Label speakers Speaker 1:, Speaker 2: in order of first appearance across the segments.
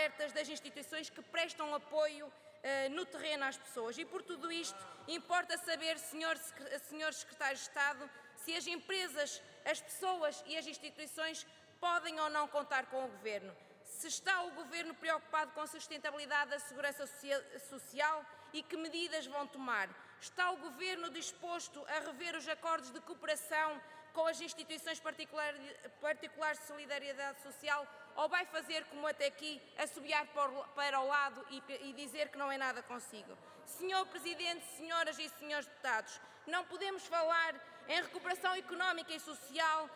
Speaker 1: alertas das instituições que prestam apoio no terreno às pessoas. E por tudo isto, importa saber, senhores secretários de Estado, se as empresas, as pessoas e as instituições podem ou não contar com o Governo. Se está o Governo preocupado com a sustentabilidade da segurança social e que medidas vão tomar? Está o Governo disposto a rever os acordos de cooperação com as instituições particulares de solidariedade social, ou vai fazer como até aqui, assobiar para o lado e dizer que não é nada consigo? Senhor Presidente, senhoras e senhores deputados, não podemos falar em recuperação económica e social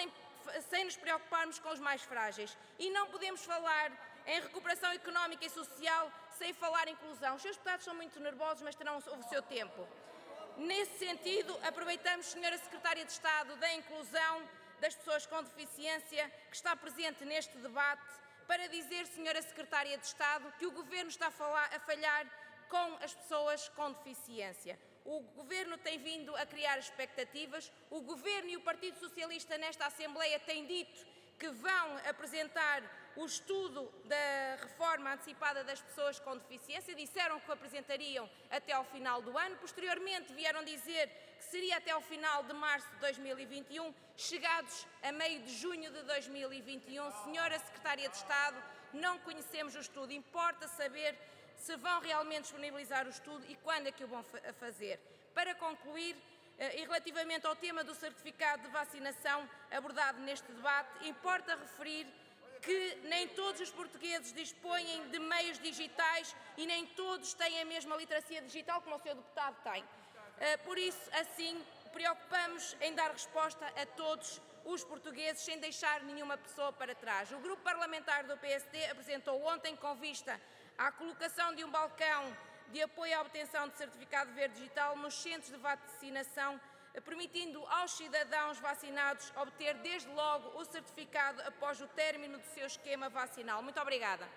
Speaker 1: sem nos preocuparmos com os mais frágeis. E não podemos falar em recuperação económica e social sem falar em inclusão. Os seus deputados são muito nervosos, mas terão o seu tempo. Nesse sentido, aproveitamos, Senhora Secretária de Estado da Inclusão das Pessoas com Deficiência, que está presente neste debate, para dizer, Senhora Secretária de Estado, que o Governo está a falhar com as pessoas com deficiência. O Governo tem vindo a criar expectativas, o Governo e o Partido Socialista nesta Assembleia têm dito que vão apresentar o estudo da reforma antecipada das pessoas com deficiência, disseram que o apresentariam até ao final do ano, posteriormente vieram dizer que seria até ao final de março de 2021, chegados a meio de junho de 2021. Senhora Secretária de Estado, não conhecemos o estudo, importa saber se vão realmente disponibilizar o estudo e quando é que o vão fazer. Para concluir, e relativamente ao tema do certificado de vacinação abordado neste debate, importa referir que nem todos os portugueses dispõem de meios digitais e nem todos têm a mesma literacia digital como o Sr. Deputado tem. Por isso, assim, preocupamos em dar resposta a todos os portugueses sem deixar nenhuma pessoa para trás. O Grupo Parlamentar do PSD apresentou ontem, com vista à colocação de um balcão de apoio à obtenção de certificado verde digital nos centros de vacinação, permitindo aos cidadãos vacinados obter desde logo o certificado após o término do seu esquema vacinal. Muito obrigada.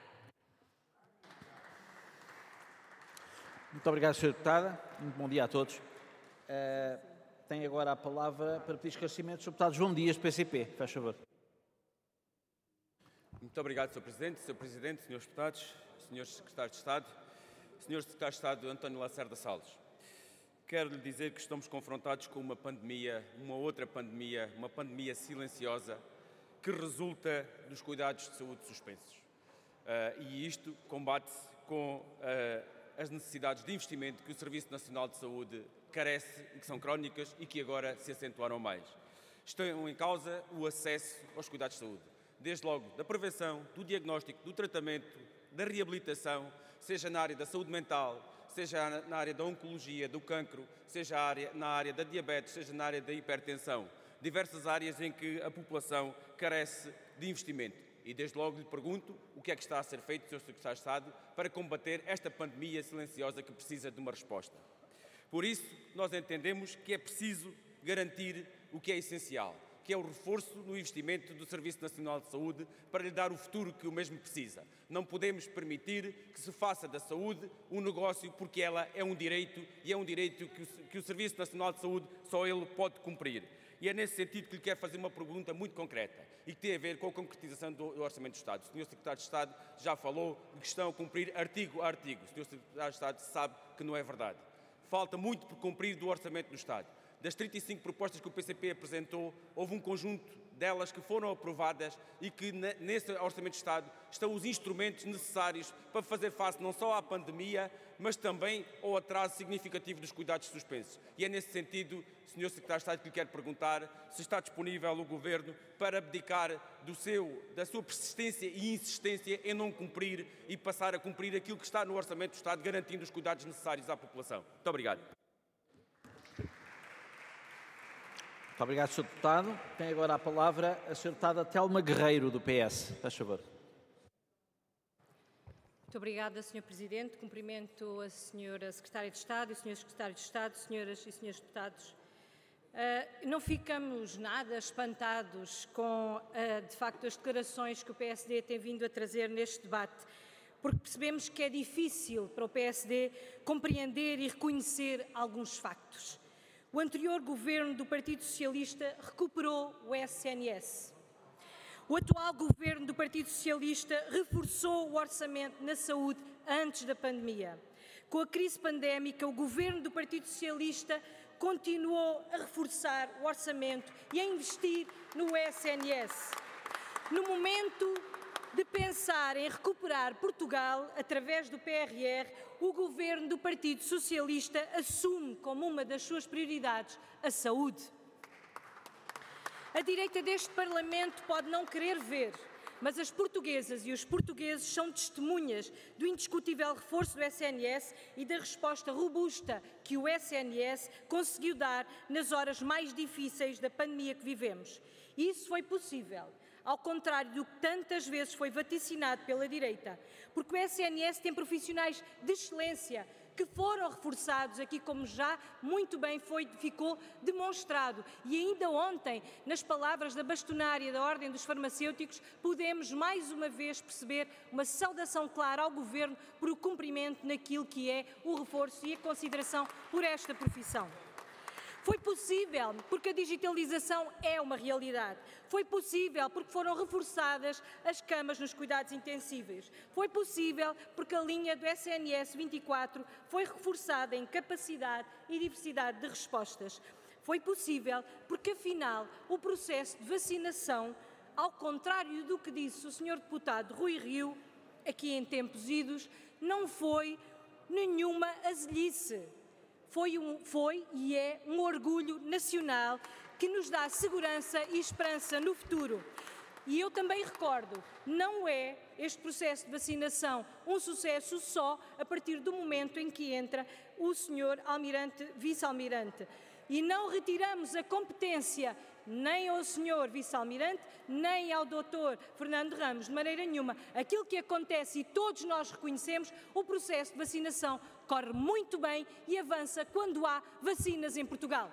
Speaker 2: Muito obrigado, Sra. Deputada. Muito bom dia a todos. Tem agora a palavra para pedir esclarecimentos o deputado João Dias, PCP. Faz favor.
Speaker 3: Muito obrigado, Sr. Presidente. Sr. Presidente, senhores deputados, senhores secretários de Estado, senhor secretário de Estado António Lacerda Salles. Quero lhe dizer que estamos confrontados com uma pandemia, uma pandemia silenciosa, que resulta dos cuidados de saúde suspensos. E isto combate-se com as necessidades de investimento que o Serviço Nacional de Saúde carece e que são crónicas e que agora se acentuaram mais. Estão em causa o acesso aos cuidados de saúde, desde logo da prevenção, do diagnóstico, do tratamento, da reabilitação, seja na área da saúde mental, seja na área da oncologia, do cancro, seja na área da diabetes, seja na área da hipertensão. Diversas áreas em que a população carece de investimento. E desde logo lhe pergunto o que é que está a ser feito, Sr. Secretário de Estado, para combater esta pandemia silenciosa que precisa de uma resposta. Por isso, nós entendemos que é preciso garantir o que é essencial, que é o reforço no investimento do Serviço Nacional de Saúde para lhe dar o futuro que o mesmo precisa. Não podemos permitir que se faça da saúde um negócio, porque ela é um direito e é um direito que o Serviço Nacional de Saúde só ele pode cumprir. E é nesse sentido que lhe quero fazer uma pergunta muito concreta e que tem a ver com a concretização do Orçamento do Estado. O Sr. Secretário de Estado já falou de que estão a cumprir artigo a artigo. O Sr. Secretário de Estado sabe que não é verdade. Falta muito por cumprir do Orçamento do Estado. Das 35 propostas que o PCP apresentou, houve um conjunto delas que foram aprovadas e que nesse Orçamento de Estado estão os instrumentos necessários para fazer face não só à pandemia, mas também ao atraso significativo dos cuidados suspensos. E é nesse sentido, Sr. Secretário de Estado, que lhe quero perguntar se está disponível o Governo para abdicar da sua persistência e insistência em não cumprir e passar a cumprir aquilo que está no Orçamento do Estado, garantindo os cuidados necessários à população. Muito obrigado.
Speaker 2: Muito obrigado, Sr. Deputado. Tem agora a palavra a Sra. Deputada Telma Guerreiro, do PS. Faz favor.
Speaker 4: Muito obrigada, Sr. Presidente. Cumprimento a Sra. Secretária de Estado e os Srs. Secretários de Estado, senhoras e senhores deputados. Não ficamos nada espantados com, de facto, as declarações que o PSD tem vindo a trazer neste debate, porque percebemos que é difícil para o PSD compreender e reconhecer alguns factos. O anterior governo do Partido Socialista recuperou o SNS. O atual governo do Partido Socialista reforçou o orçamento na saúde antes da pandemia. Com a crise pandémica, o governo do Partido Socialista continuou a reforçar o orçamento e a investir no SNS. No momento de pensar em recuperar Portugal através do PRR, o governo do Partido Socialista assume como uma das suas prioridades a saúde. A direita deste Parlamento pode não querer ver, mas as portuguesas e os portugueses são testemunhas do indiscutível reforço do SNS e da resposta robusta que o SNS conseguiu dar nas horas mais difíceis da pandemia que vivemos. E isso foi possível, ao contrário do que tantas vezes foi vaticinado pela direita, porque o SNS tem profissionais de excelência que foram reforçados aqui, como já muito bem ficou demonstrado. E ainda ontem, nas palavras da bastonária da Ordem dos Farmacêuticos, podemos mais uma vez perceber uma saudação clara ao Governo por o cumprimento naquilo que é o reforço e a consideração por esta profissão. Foi possível porque a digitalização é uma realidade. Foi possível porque foram reforçadas as camas nos cuidados intensivos. Foi possível porque a linha do SNS 24 foi reforçada em capacidade e diversidade de respostas. Foi possível porque, afinal, o processo de vacinação, ao contrário do que disse o Sr. Deputado Rui Rio, aqui em tempos idos, não foi nenhuma azelice. Foi e é um orgulho nacional que nos dá segurança e esperança no futuro. E eu também recordo, não é este processo de vacinação um sucesso só a partir do momento em que entra o Sr. Almirante, Vice-Almirante. E não retiramos a competência nem ao Sr. Vice-Almirante, nem ao Dr. Fernando Ramos, de maneira nenhuma. Aquilo que acontece, e todos nós reconhecemos, o processo de vacinação corre muito bem e avança quando há vacinas em Portugal.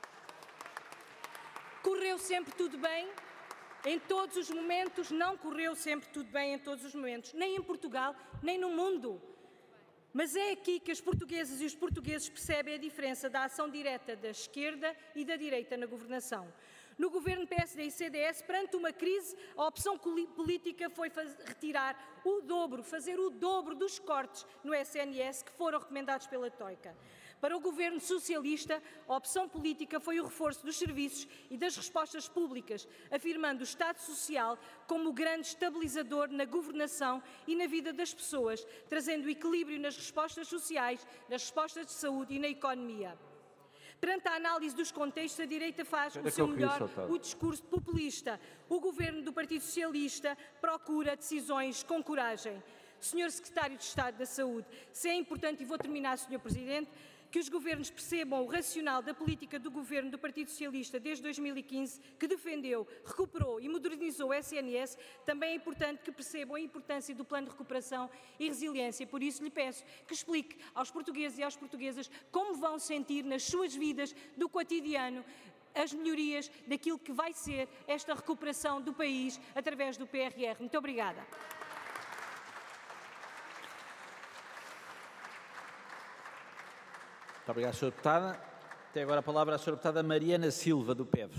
Speaker 4: Correu sempre tudo bem em todos os momentos? Não correu sempre tudo bem em todos os momentos, nem em Portugal, nem no mundo. Mas é aqui que as portuguesas e os portugueses percebem a diferença da ação direta da esquerda e da direita na governação. No governo PSD e CDS, perante uma crise, a opção política foi retirar o dobro, fazer o dobro dos cortes no SNS que foram recomendados pela Troika. Para o governo socialista, a opção política foi o reforço dos serviços e das respostas públicas, afirmando o Estado Social como o grande estabilizador na governação e na vida das pessoas, trazendo equilíbrio nas respostas sociais, nas respostas de saúde e na economia. Perante a análise dos contextos, a direita faz o seu melhor, o discurso populista. O governo do Partido Socialista procura decisões com coragem. Senhor Secretário de Estado da Saúde, se é importante, e vou terminar, Sr. Presidente, que os governos percebam o racional da política do governo do Partido Socialista desde 2015, que defendeu, recuperou e modernizou o SNS, também é importante que percebam a importância do Plano de Recuperação e Resiliência. Por isso, lhe peço que explique aos portugueses e às portuguesas como vão sentir nas suas vidas do cotidiano as melhorias daquilo que vai ser esta recuperação do país através do PRR. Muito obrigada.
Speaker 2: Muito obrigado, Sra. Deputada. Tem agora a palavra a Sra. Deputada Mariana Silva, do PEV.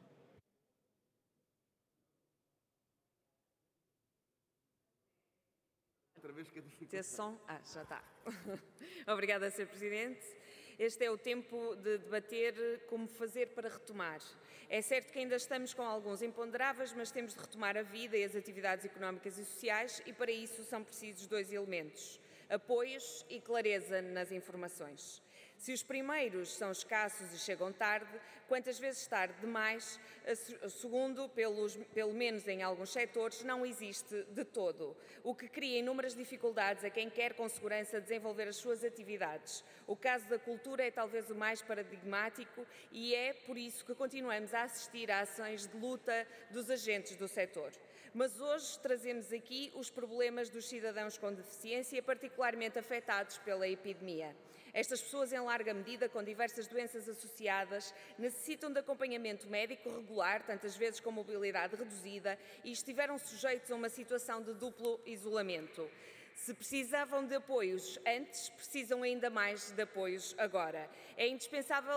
Speaker 5: Ter som? Já está. Obrigada, Sr. Presidente. Este é o tempo de debater como fazer para retomar. É certo que ainda estamos com alguns imponderáveis, mas temos de retomar a vida e as atividades económicas e sociais e para isso são precisos dois elementos: apoios e clareza nas informações. Se os primeiros são escassos e chegam tarde, quantas vezes tarde demais, o segundo, pelo menos em alguns setores, não existe de todo, o que cria inúmeras dificuldades a quem quer com segurança desenvolver as suas atividades. O caso da cultura é talvez o mais paradigmático e é por isso que continuamos a assistir a ações de luta dos agentes do setor. Mas hoje trazemos aqui os problemas dos cidadãos com deficiência, particularmente afetados pela epidemia. Estas pessoas, em larga medida, com diversas doenças associadas, necessitam de acompanhamento médico regular, tantas vezes com mobilidade reduzida, e estiveram sujeitos a uma situação de duplo isolamento. Se precisavam de apoios antes, precisam ainda mais de apoios agora. É indispensável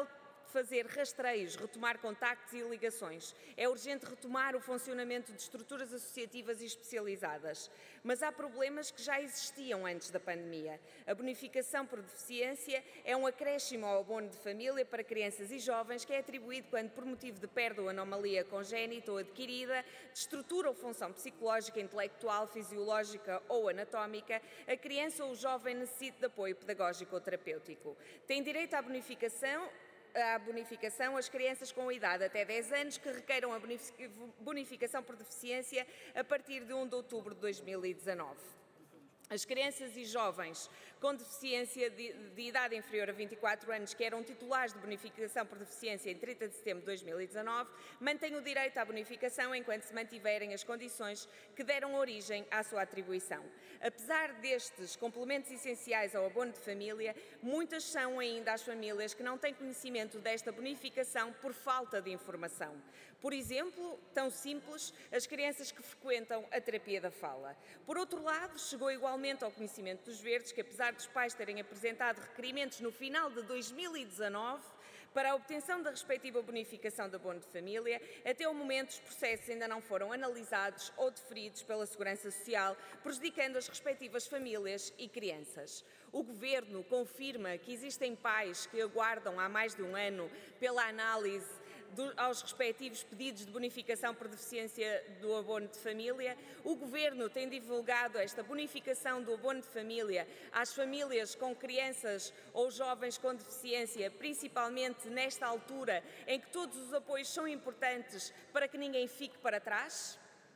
Speaker 5: fazer rastreios, retomar contactos e ligações. É urgente retomar o funcionamento de estruturas associativas e especializadas. Mas há problemas que já existiam antes da pandemia. A bonificação por deficiência é um acréscimo ao abono de família para crianças e jovens que é atribuído quando, por motivo de perda ou anomalia congénita ou adquirida, de estrutura ou função psicológica, intelectual, fisiológica ou anatómica, a criança ou o jovem necessita de apoio pedagógico ou terapêutico. Tem direito à bonificação as crianças com idade até 10 anos que requeiram a bonificação por deficiência a partir de 1 de outubro de 2019. As crianças e jovens com deficiência de idade inferior a 24 anos que eram titulares de bonificação por deficiência em 30 de setembro de 2019 mantêm o direito à bonificação enquanto se mantiverem as condições que deram origem à sua atribuição. Apesar destes complementos essenciais ao abono de família, muitas são ainda as famílias que não têm conhecimento desta bonificação por falta de informação. Por exemplo, tão simples, as crianças que frequentam a terapia da fala. Por outro lado, chegou igualmente ao conhecimento dos verdes que, apesar dos pais terem apresentado requerimentos no final de 2019 para a obtenção da respectiva bonificação de abono de família, até o momento os processos ainda não foram analisados ou deferidos pela Segurança Social, prejudicando as respectivas famílias e crianças. O Governo confirma que existem pais que aguardam há mais de um ano pela análise aos respectivos pedidos de bonificação por deficiência do abono de família. O Governo tem divulgado esta bonificação do abono de família às famílias com crianças ou jovens com deficiência, principalmente nesta altura em que todos os apoios são importantes para que ninguém fique para trás?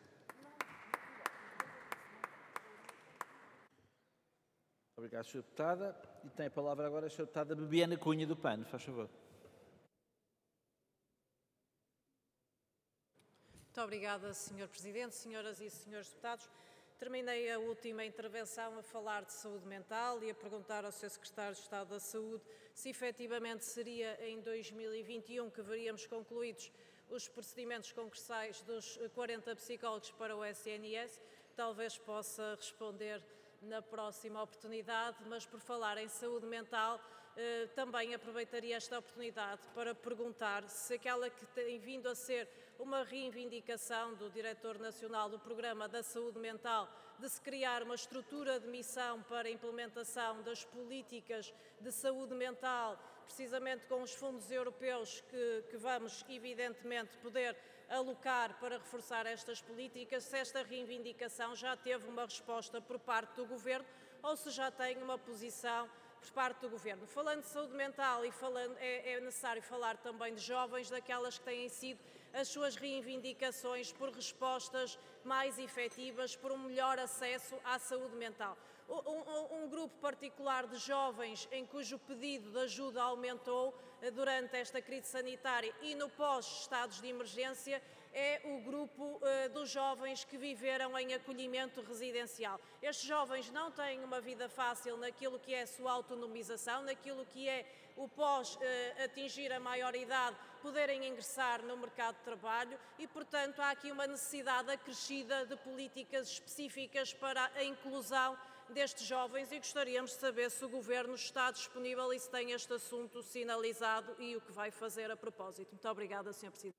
Speaker 2: Obrigado, Sra. Deputada. E tem a palavra agora a Sra. Deputada Bebiana Cunha do PAN. Faz favor.
Speaker 6: Muito obrigada, Sr. Presidente, senhoras e senhores deputados. Terminei a última intervenção a falar de saúde mental e a perguntar ao Sr. Secretário de Estado da Saúde se efetivamente seria em 2021 que veríamos concluídos os procedimentos concursais dos 40 psicólogos para o SNS. Talvez possa responder na próxima oportunidade, mas por falar em saúde mental, também aproveitaria esta oportunidade para perguntar se aquela que tem vindo a ser uma reivindicação do Diretor Nacional do Programa da Saúde Mental de se criar uma estrutura de missão para a implementação das políticas de saúde mental, precisamente com os fundos europeus que vamos, evidentemente, poder alocar para reforçar estas políticas, se esta reivindicação já teve uma resposta por parte do Governo ou se já tem uma posição por parte do Governo. Falando de saúde mental é necessário falar também de jovens, daquelas que têm sido as suas reivindicações por respostas mais efetivas, por um melhor acesso à saúde mental. Um grupo particular de jovens em cujo pedido de ajuda aumentou durante esta crise sanitária e no pós-estados de emergência é o grupo dos jovens que viveram em acolhimento residencial. Estes jovens não têm uma vida fácil naquilo que é a sua autonomização, naquilo que é o pós-atingir a maioridade, poderem ingressar no mercado de trabalho e, portanto, há aqui uma necessidade acrescida de políticas específicas para a inclusão destes jovens e gostaríamos de saber se o Governo está disponível e se tem este assunto sinalizado e o que vai fazer a propósito. Muito obrigada, Sr. Presidente.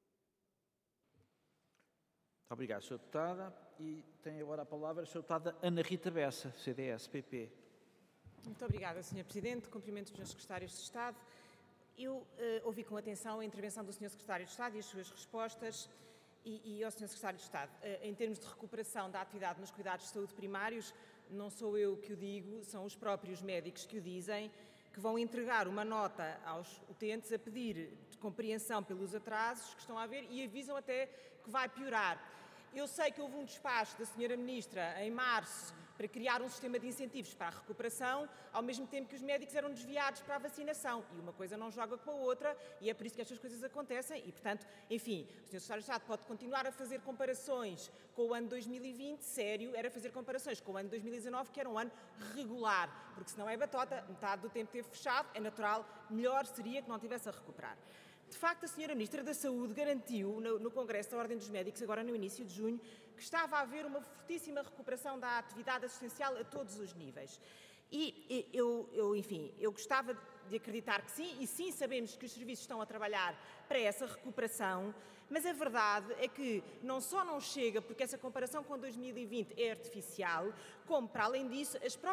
Speaker 2: Muito obrigado, Sra. Deputada. E tem agora a palavra a Sra. Deputada Ana Rita Bessa, CDS-PP.
Speaker 7: Muito obrigada, Sr. Presidente. Cumprimento os meus secretários de Estado. Eu ouvi com atenção a intervenção do Sr. Secretário de Estado e as suas respostas e ao Sr. Secretário de Estado. Em termos de recuperação da atividade nos cuidados de saúde primários, não sou eu que o digo, são os próprios médicos que o dizem, que vão entregar uma nota aos utentes a pedir compreensão pelos atrasos que estão a haver e avisam até que vai piorar. Eu sei que houve um despacho da Sra. Ministra em março para criar um sistema de incentivos para a recuperação, ao mesmo tempo que os médicos eram desviados para a vacinação. E uma coisa não joga com a outra, e é por isso que estas coisas acontecem. E, portanto, enfim, o Sr. Secretário de Estado pode continuar a fazer comparações com o ano 2020, sério, era fazer comparações com o ano 2019, que era um ano regular, porque senão é batota, metade do tempo teve fechado, é natural, melhor seria que não tivesse a recuperar. De facto, a Sra. Ministra da Saúde garantiu no Congresso da Ordem dos Médicos, agora no início de junho, que estava a haver uma fortíssima recuperação da atividade assistencial a todos os níveis. E eu gostava de acreditar que sim, e sim sabemos que os serviços estão a trabalhar para essa recuperação, mas a verdade é que não só não chega, porque essa comparação com 2020 é artificial, como, para além disso, as próprias